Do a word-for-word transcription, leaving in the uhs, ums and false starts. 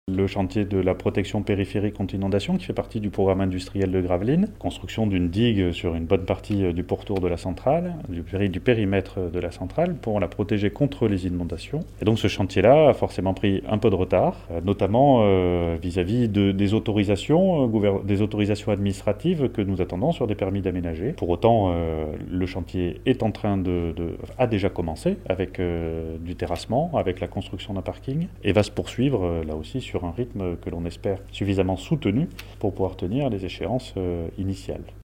Le chantier de la protection périphérique contre inondation qui fait partie du programme industriel de Gravelines, construction d'une digue sur une bonne partie du pourtour de la centrale, du, péri- du périmètre de la centrale pour la protéger contre les inondations. Et donc ce chantier-là a forcément pris un peu de retard, euh, notamment euh, vis-à-vis de, des autorisations, euh, gouver- des autorisations administratives que nous attendons sur des permis d'aménager. Pour autant, euh, le chantier est en train de, de a déjà commencé avec euh, du terrassement, avec la construction d'un parking, et va se poursuivre euh, là aussi sur un rythme que l'on espère suffisamment soutenu pour pouvoir tenir les échéances euh, initiales.